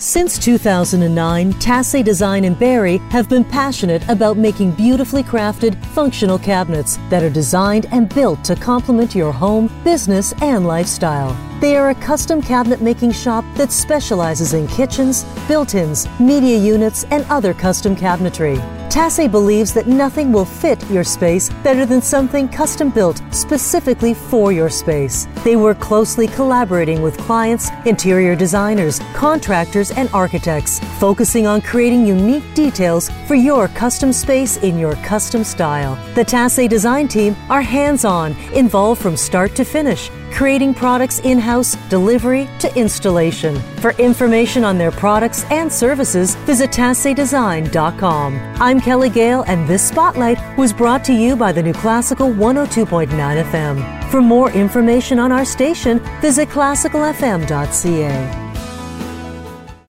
Since 2009, Tassé Design and Barrie have been passionate about making beautifully crafted, functional cabinets that are designed and built to complement your home, business, and lifestyle. They are a custom cabinet making shop that specializes in kitchens, built-ins, media units, and other custom cabinetry. Tassé believes that nothing will fit your space better than something custom built specifically for your space. They work closely collaborating with clients, interior designers, contractors, and architects, focusing on creating unique details for your custom space in your custom style. The Tassé Design team are hands-on, involved from start to finish, creating products in-house, delivery to installation. For information on their products and services, visit TasséDesign.com. I'm Kelly Gale, and this Spotlight was brought to you by the New Classical 102.9 FM. For more information on our station, visit classicalfm.ca.